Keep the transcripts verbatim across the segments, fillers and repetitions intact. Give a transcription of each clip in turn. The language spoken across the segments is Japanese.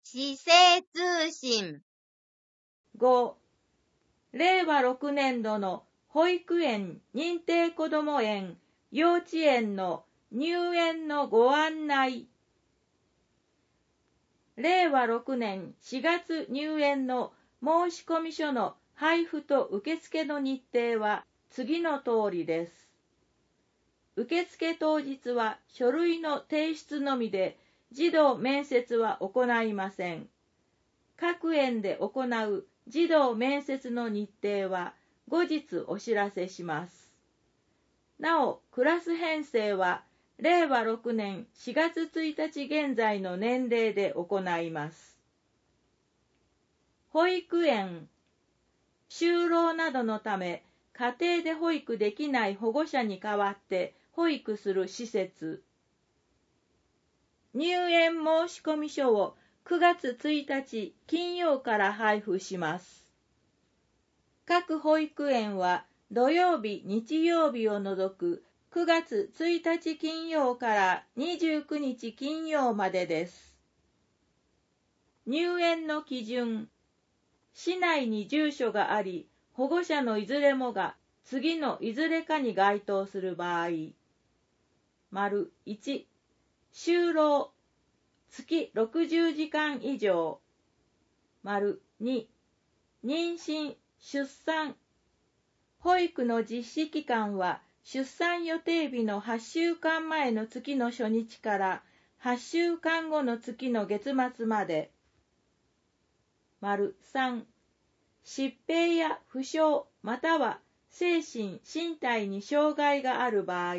市政通信。 ご、れいわろくねんどの保育園、認定こども園、幼稚園の入園のご案内。れいわろくねんしがつ入園の申込書の配布と受付の日程は次の通りです。受付当日は書類の提出のみで、児童面接は行いません。各園で行う児童面接の日程は後日お知らせします。なお、クラス編成はれいわろくねんしがつついたち現在の年齢で行います。保育園、就労などのため、家庭で保育できない保護者に代わって保育する施設。入園申込書をくがつついたち金曜から配布します。各保育園は土曜日、日曜日を除くくがつついたち金曜からにじゅうくにち金曜までです。入園の基準。市内に住所があり、保護者のいずれもが次のいずれかに該当する場合。丸いち、就労、月ろくじゅうじかん以上。丸に、妊娠、出産。保育の実施期間は出産予定日のはっしゅうかんまえの月の初日からはっしゅうかんごの月の月末まで。丸さん、疾病や負傷または精神・身体に障害がある場合。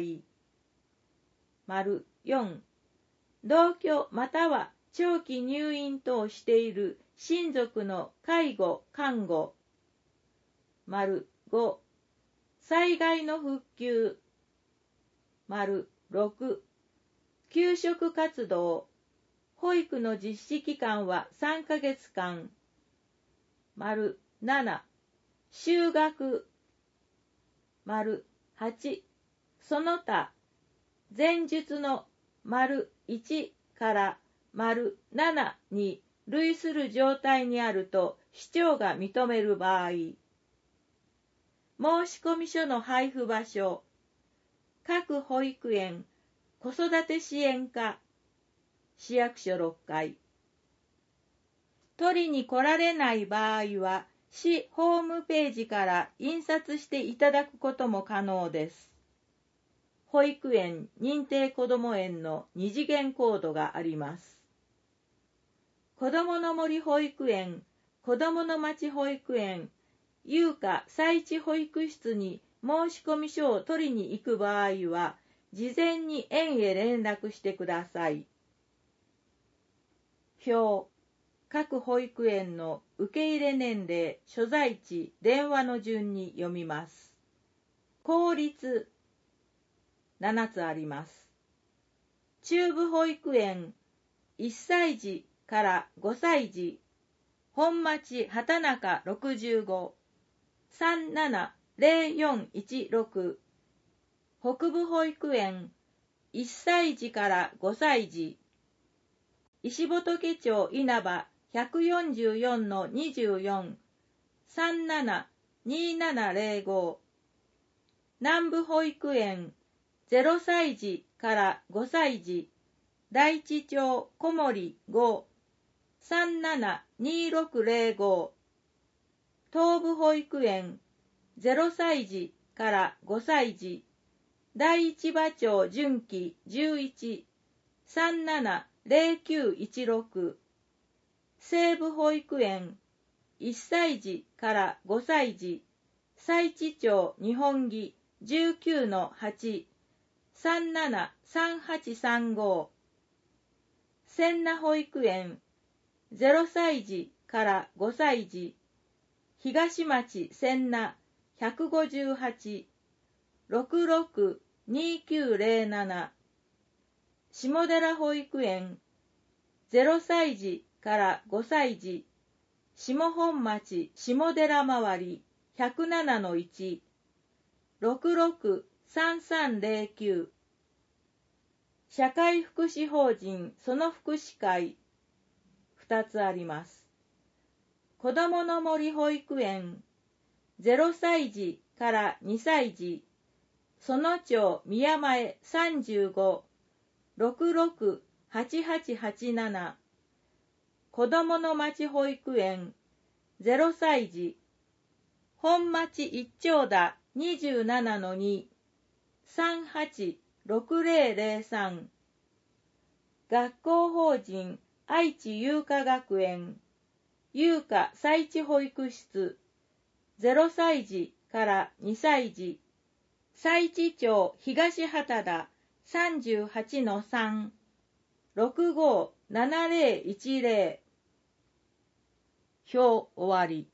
丸よん、同居または長期入院等している親族の介護・看護。丸ご、災害の復旧。丸ろく、給食活動。保育の実施期間はさんかげつかん。丸なな、就学。丸はち、その他。前述の丸いちから丸ななに類する状態にあると市長が認める場合。申込書の配布場所。各保育園、子育て支援課、市役所ろっかい。取りに来られない場合は、市ホームページから印刷していただくことも可能です。保育園、認定こども園の二次元コードがあります。子どもの森保育園、子どもの町保育園、有価災地保育室に申込書を取りに行く場合は、事前に園へ連絡してください。表。各保育園の受け入れ年齢、所在地、電話の順に読みます。公立、ななつあります。中部保育園、いっさいじからごさいじ、本町畑中ろくじゅうご、さんななぜろよんいちろく。北部保育園、いっさいじからごさいじ、石仏町稲葉ひゃくよんじゅうよんのにじゅうよん、さんななにななぜろご。南部保育園、ぜろさいじからごさいじ、大地町小森ご、さんななにろくぜろご。東部保育園、ぜろさいじからごさいじ、第一馬町純喜じゅういち、さんななぜろきゅういちろく。西部保育園、いっさいじからごさいじ、佐知町日本木じゅうきゅうのはち、さんななさんはちさんご。千奈保育園、ぜろさいじからごさいじ、東町千奈ひゃくごじゅうはち、ろくろくにきゅうぜろなな。下寺保育園、ぜろさいじからごさいじ、下本町下寺周りひゃくななのいち、ろくろくさんさんぜろきゅう。社会福祉法人その福祉会、 ふたつあります。子どもの森保育園、ゼロさいじからにさいじ、園町宮前さんじゅうご、ろくろくはちはちはちなな、子どもの町保育園、ゼロさいじ、本町一丁田 にじゅうななのに、さんはちろくぜろぜろさん、学校法人愛知優香学園、優香佐一保育室、ゼロさいじからにさいじ、佐一町東畑田 さんじゅうはちのさん、ろくごななぜろいちぜろ。表終わり。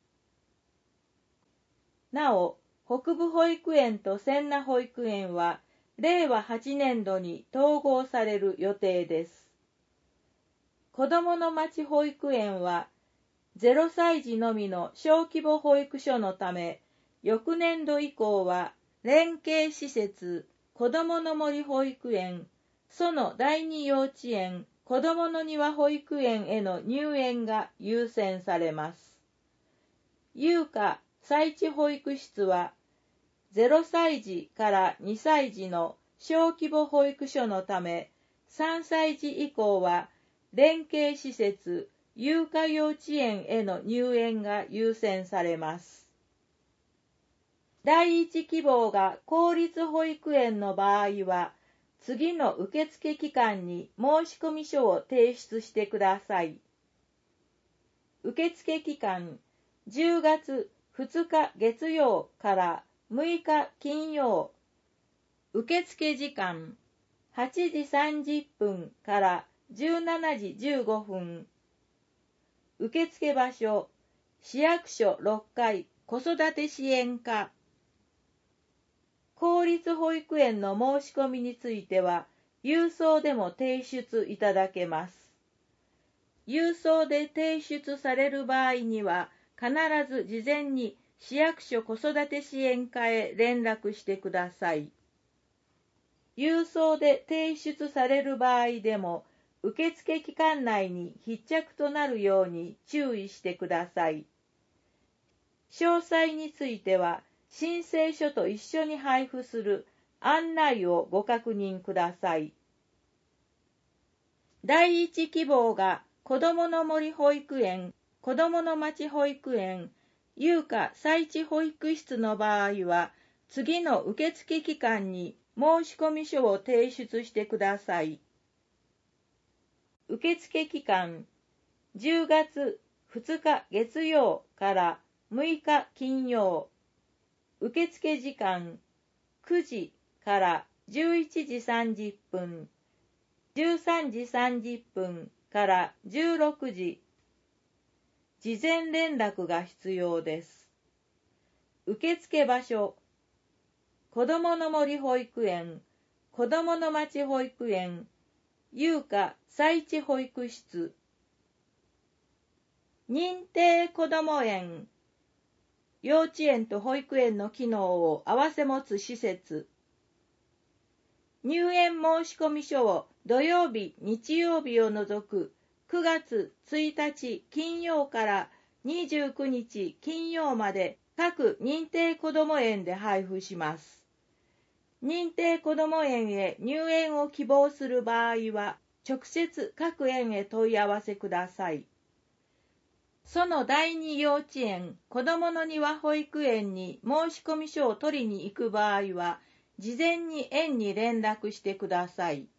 なお、北部保育園と千奈保育園は、れいわはちねんどに統合される予定です。子どもの町保育園は、ゼロさいじのみの小規模保育所のため、翌年度以降は、連携施設、子どもの森保育園、園第二幼稚園、子どもの庭保育園への入園が優先されます。優香佐一保育室は、ゼロさいじからにさいじの小規模保育所のため、さんさいじ以降は、連携施設、優香幼稚園への入園が優先されます。第一希望が公立保育園の場合は、次の受付期間に申込書を提出してください。受付期間、じゅうがつふつか月曜からむいか金曜。受付時間、はちじさんじゅっぷんからじゅうしちじじゅうごふん。受付場所、市役所ろっかい子育て支援課。公立保育園の申し込みについては、郵送でも提出いただけます。郵送で提出される場合には、必ず事前に市役所子育て支援課へ連絡してください。郵送で提出される場合でも、受付期間内に必着となるように注意してください。詳細については、申請書と一緒に配布する案内をご確認ください。第一希望が子どもの森保育園、子どもの町保育園、優香佐一保育室の場合は、次の受付期間に申込書を提出してください。受付期間、じゅうがつふつか月曜からむいか金曜。受付時間、くじからじゅういちじさんじゅっぷん、じゅうさんじさんじゅっぷんからじゅうろくじ。事前連絡が必要です。受付場所、子どもの森保育園、子どもの町保育園、優香佐一保育室。認定こども園、幼稚園と保育園の機能を併せ持つ施設。入園申込書を土曜日、日曜日を除くくがつついたち金曜からにじゅうくにち金曜まで各認定こども園で配布します。認定こども園へ入園を希望する場合は、直接各園へ問い合わせください。その第二幼稚園、子どもの庭保育園に申込書を取りに行く場合は、事前に園に連絡してください。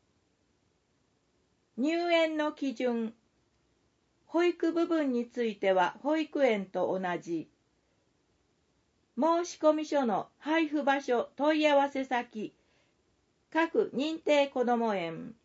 入園の基準、保育部分については保育園と同じ。申込書の配布場所、問い合わせ先、各認定こども園。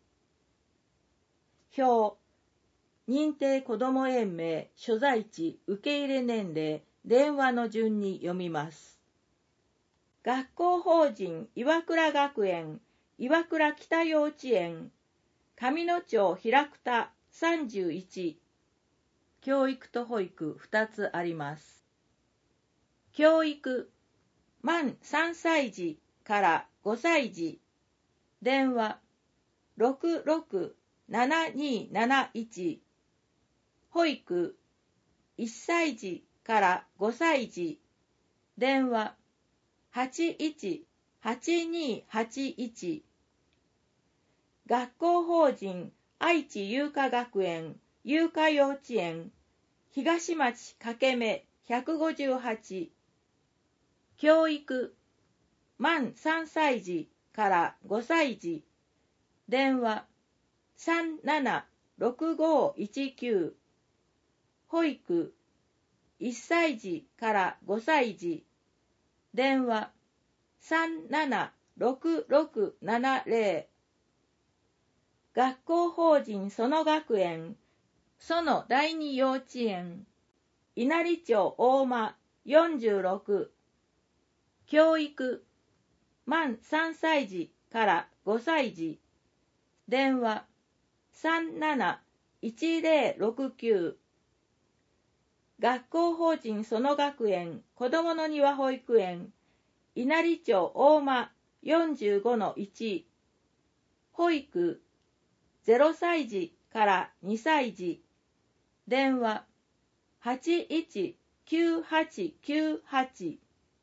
表、認定こども園名、所在地、受け入れ年齢、電話の順に読みます。学校法人岩倉学園、岩倉北幼稚園、上野町平久田さんじゅういち。教育と保育ふたつあります。教育、満さんさいじからごさいじ。電話、ろくろくななにーなないち。 保育いっさい児からごさい児、電話 はちいちはちにーはちいち。学校法人愛知有科学園有科幼稚園東町掛目ひゃくごじゅうはち。教育満さんさい児からごさい児、電話 さんななろくごいちきゅう。保育いっさい児からごさい児、電話 さんななろくろくななぜろ。学校法人園学園園第二幼稚園稲荷町大間よんじゅうろく。教育満さんさい児からごさい児、電話 さんなないちぜろろくきゅう。学校法人園学園子どもの庭保育園稲荷町大間 よんじゅうごのいち。保育ゼロさい児からにさい児、電話 はちいちきゅうはちきゅうはち。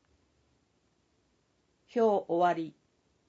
表終わり。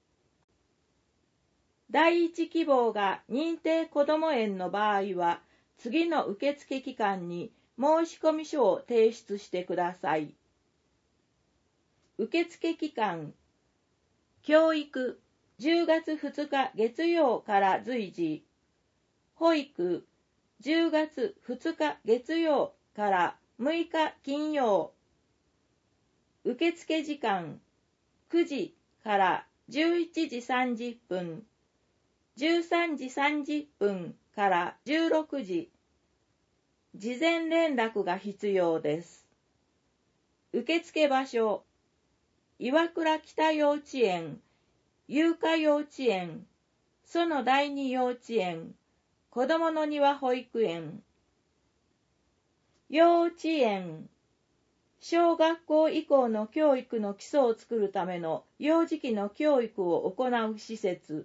第一希望が認定こども園の場合は、次の受付期間に申込書を提出してください。受付期間、教育じゅうがつふつか月曜から随時、保育じゅうがつふつか月曜からむいか金曜。受付時間くじからじゅういちじさんじゅっぷん、じゅうさんじさんじゅっぷんからじゅうろくじ。事前連絡が必要です。受付場所、岩倉北幼稚園、有科幼稚園、園第二幼稚園、子どもの庭保育園。幼稚園、小学校以降の教育の基礎を作るための幼児期の教育を行う施設。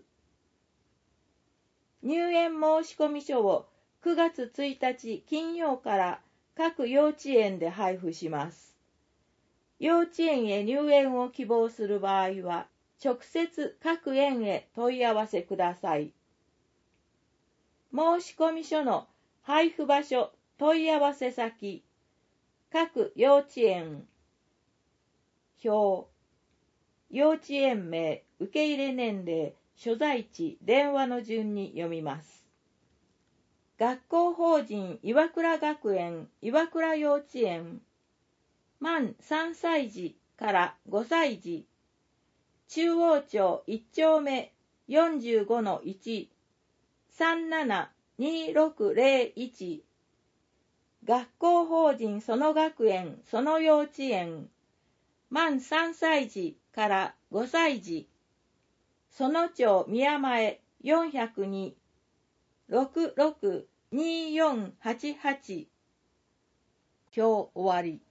入園申込書をくがつついたち金曜から各幼稚園で配布します。幼稚園へ入園を希望する場合は、直接各園へ問い合わせください。申込書の配布場所、問い合わせ先、各幼稚園。表、幼稚園名、受け入れ年齢、所在地、電話の順に読みます。学校法人岩倉学園岩倉幼稚園満さんさい児からごさい児、中央町いち丁目よんじゅうごのいち、さんななにろくぜろいち。学校法人園学園園幼稚園満さんさい児からごさい児、園町宮前よんひゃくに、ろくろくにーよんはちはち。今日終わり。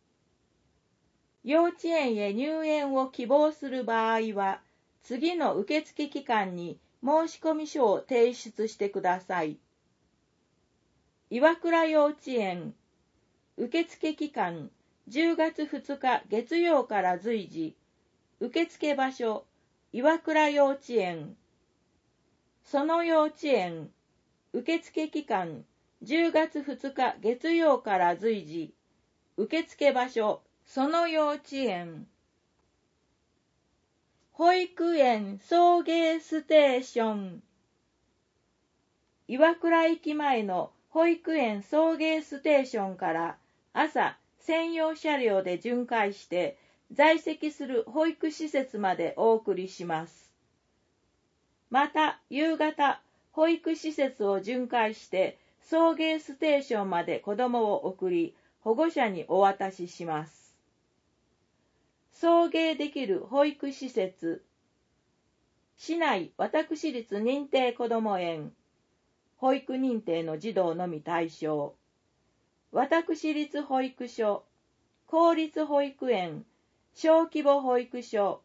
幼稚園へ入園を希望する場合は、次の受付期間に申込書を提出してください。岩倉幼稚園、受付期間じゅうがつふつか月曜から随時、受付場所、岩倉幼稚園。園幼稚園、受付期間じゅうがつふつか月曜から随時、受付場所、園幼稚園。保育園送迎ステーション。岩倉駅前の保育園送迎ステーションから朝専用車両で巡回して在籍する保育施設までお送りします。また夕方保育施設を巡回して送迎ステーションまで子どもを送り保護者にお渡しします。送迎できる保育施設、市内私立認定こども園、保育認定の児童のみ対象、私立保育所、公立保育園、小規模保育所。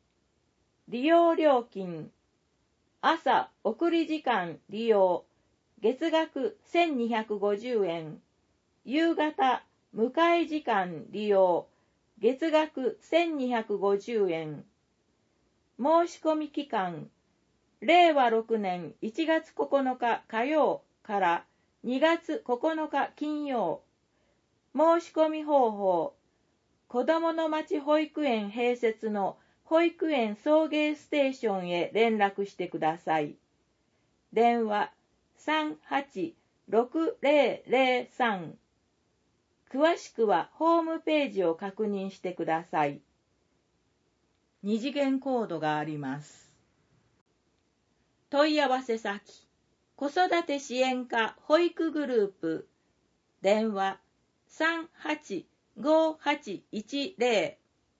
利用料金、朝送り時間利用月額せんにひゃくごじゅうえん。夕方、迎え時間利用、月額せんにひゃくごじゅうえん。申し込み期間、れいわろくねんいちがつここのか火曜からにがつここのか金曜。申し込み方法、子どもの町保育園併設の保育園送迎ステーションへ連絡してください。電話さんはちろくぜろぜろさん。詳しくはホームページを確認してください。二次元コードがあります。問い合わせ先、子育て支援課保育グループ、電話さんはちごはちいちぜ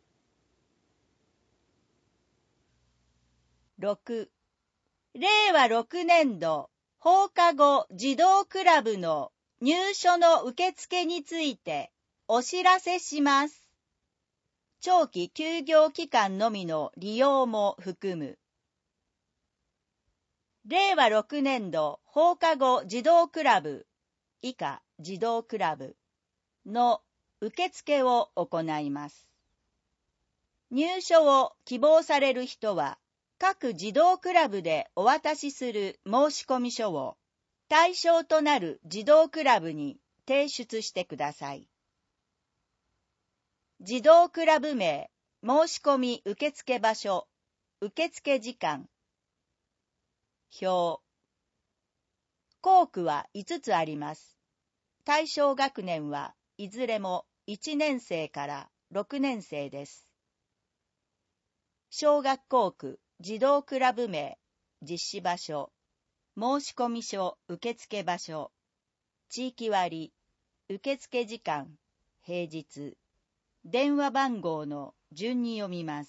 ろく、れいわろくねんど放課後児童クラブの入所の受付についてお知らせします。長期休業期間のみの利用も含む。れいわろくねんど放課後児童クラブ以下児童クラブの受付を行います。入所を希望される人は、各児童クラブでお渡しする申込書を対象となる児童クラブに提出してください。児童クラブ名、申込受付場所、受付時間、表。校区はいつつあります。対象学年はいずれもいちねんせいからろくねんせいです。小学校区、児童クラブ名、実施場所、申込書受付場所、地域割、受付時間、平日、電話番号の順に読みます。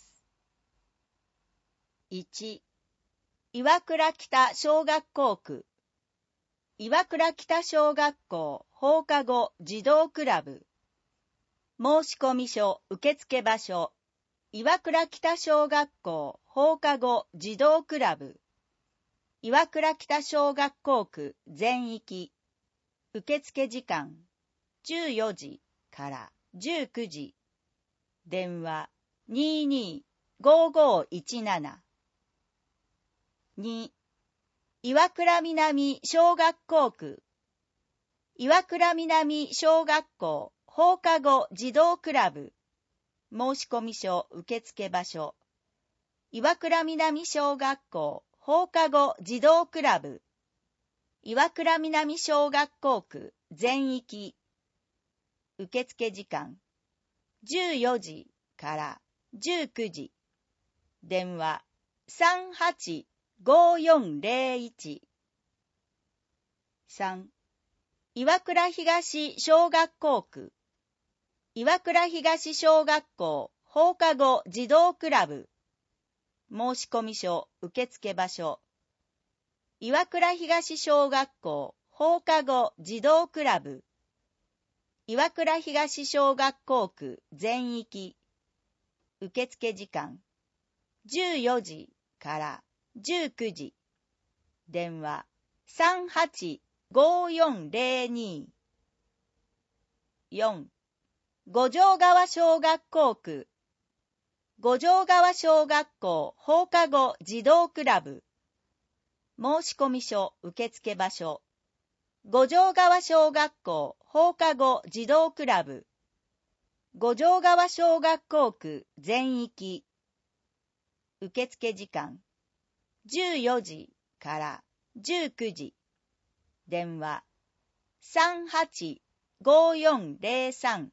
いち、岩倉北小学校区、岩倉北小学校放課後児童クラブ、申込書受付場所、岩倉北小学校放課後児童クラブ、岩倉北小学校区全域、受付時間じゅうよじからじゅうくじ、電話にーにーごーごーいちなな。に、岩倉南小学校区、岩倉南小学校放課後児童クラブ、申込書受付場所、岩倉南小学校放課後児童クラブ、岩倉南小学校区全域、受付時間じゅうよじからじゅうくじ、電話さんはちごーよんぜろいち。さん、岩倉東小学校区、岩倉東小学校放課後児童クラブ、申込書受付場所、岩倉東小学校放課後児童クラブ、岩倉東小学校区全域、受付時間じゅうよじからじゅうくじ、電話さんはちごーよんぜろに。よん、五条川小学校区、五条川小学校放課後児童クラブ、申込書受付場所、五条川小学校放課後児童クラブ、五条川小学校区全域、受付時間じゅうよじからじゅうくじ、電話さんはちごーよんぜろさん。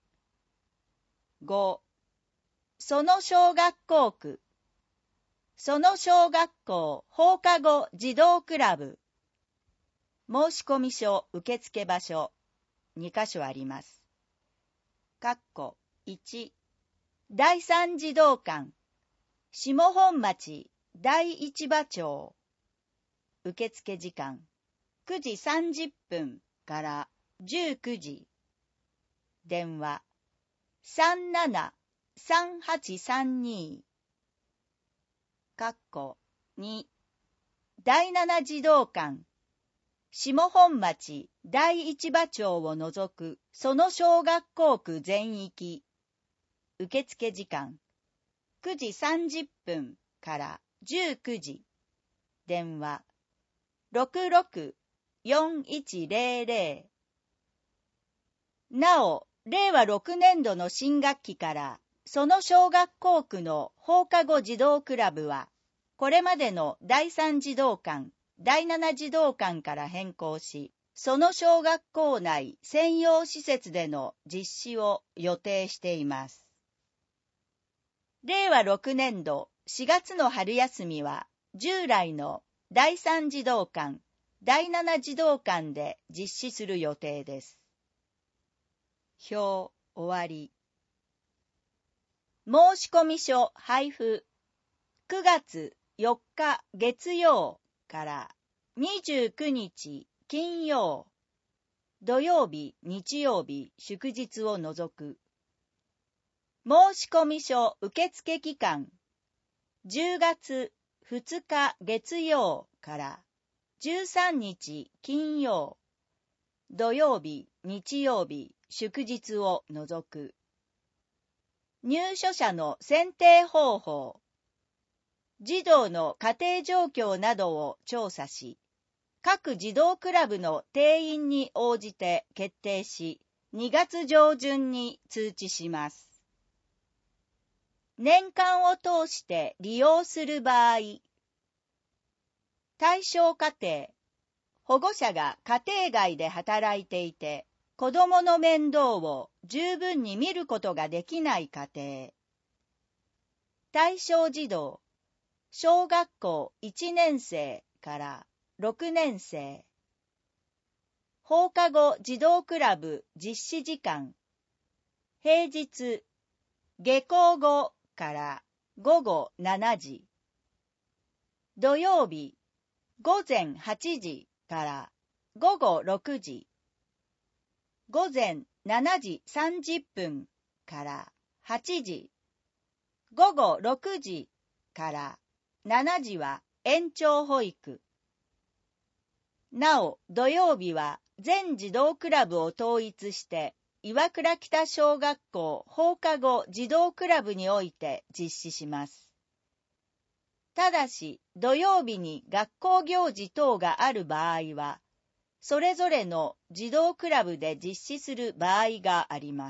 ご、その小学校区、その小学校放課後児童クラブ、申込書受付場所にかしょあります。かっこいち、第三児童館、下本町第一馬町、受付時間くじさんじゅっぷんからじゅうくじ、電話さんななさんはちさんに。かっこに、第七児童館、 下本町第一馬町を除くその小学校区全域。受付時間くじさんじゅっぷんからじゅうくじ。電話 ろくろく よんいちゼロゼロ。なお、れいわろくねんどの新学期からその小学校区の放課後児童クラブは、これまでのだいさん児童館、だいなな児童館から変更し、その小学校内専用施設での実施を予定しています。れいわろくねんどしがつの春休みは、従来のだいさん児童館、だいなな児童館で実施する予定です。表終わり。申込書配布くがつよっか月曜からにじゅうくにち金曜、土曜日、日曜日、祝日を除く。申込書受付期間じゅうがつふつか月曜からじゅうさんにち金曜、土曜日、日曜日、祝日を除く。入所者の選定方法、児童の家庭状況などを調査し、各児童クラブの定員に応じて決定し、にがつ上旬に通知します。年間を通して利用する場合、対象家庭、保護者が家庭外で働いていて、子どもの面倒を十分に見ることができない家庭。対象児童、小学校いちねんせいからろくねんせい。放課後児童クラブ実施時間。平日、下校後からごごしちじ。土曜日、ごぜんはちじからごごろくじ。ごぜんしちじさんじゅっぷんからはちじ。ごごろくじからしちじは延長保育。なお、土曜日は全児童クラブを統一して、岩倉北小学校放課後児童クラブにおいて実施します。ただし、土曜日に学校行事等がある場合は、それぞれの児童クラブで実施する場合があります。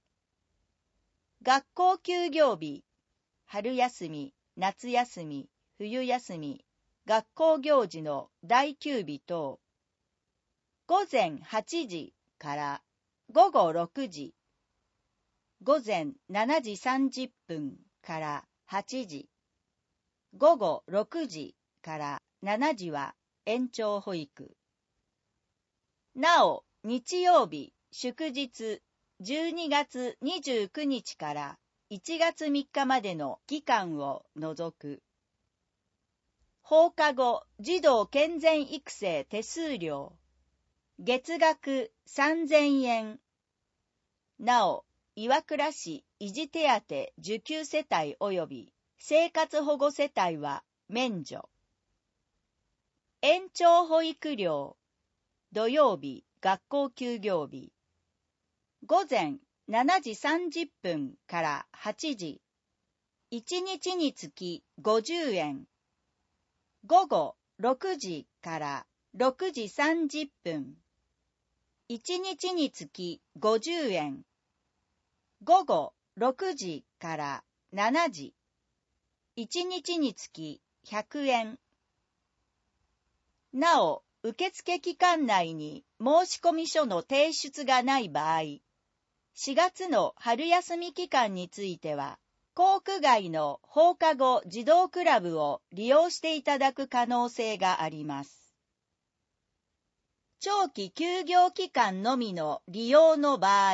学校休業日、春休み、夏休み、冬休み、学校行事の第休日等、ごぜんはちじからごごろくじ、ごぜんしちじさんじゅっぷんからはちじ、ごごろくじからしちじは延長保育。なお、日曜日、祝日、じゅうにがつにじゅうくにちからいちがつみっかまでの期間を除く。放課後児童健全育成手数料、月額さんぜんえん。なお、岩倉市維持手当受給世帯及び生活保護世帯は免除。延長保育料、土曜日、学校休業日。ごぜんしちじさんじゅっぷんからはちじ。いちにちにつきごじゅうえん。ごごろくじからろくじさんじゅっぷん。いちにちにつきごじゅうえん。ごごろくじからしちじ。いちにちにつきひゃくえん。なお、受付期間内に申込書の提出がない場合、しがつの春休み期間については、校区外の放課後児童クラブを利用していただく可能性があります。長期休業期間のみの利用の場合、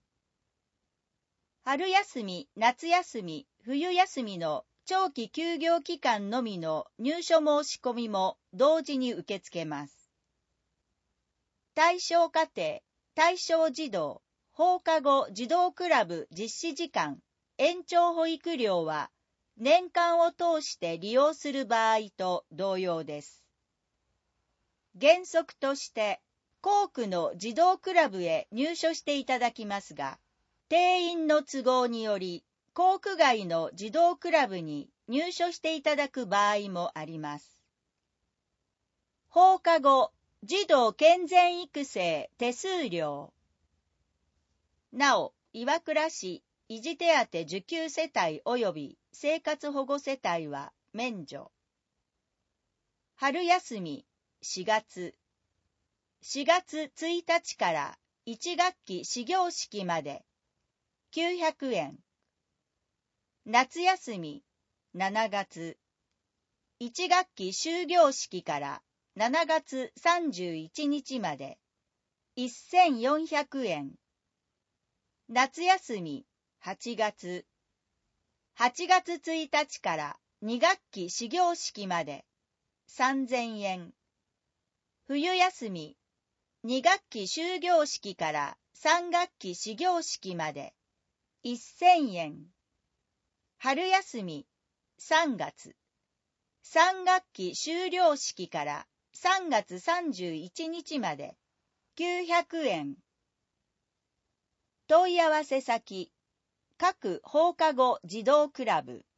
春休み、夏休み、冬休みの長期休業期間のみの入所申し込みも同時に受け付けます。対象家庭、対象児童、放課後児童クラブ実施時間、延長保育料は年間を通して利用する場合と同様です。 原則として、校区の児童クラブへ入所していただきますが、定員の都合により、校区外の児童クラブに入所していただく場合もあります。放課後、児童健全育成手数料。なお、岩倉市維持手当受給世帯及び生活保護世帯は免除。春休みしがつ。しがつついたちからいち学期始業式まできゅうひゃくえん。夏休みしちがつ。いち学期終業式からしちがつさんじゅういちにちまでせんよんひゃくえん。夏休みはちがつ。はちがつついたちからに学期始業式までさんぜんえん。冬休みに学期終業式からさん学期始業式までせんえん。春休みさんがつ。さん学期終了式からさんがつさんじゅういちにちまできゅうひゃくえん。問い合わせ先、各放課後児童クラブ。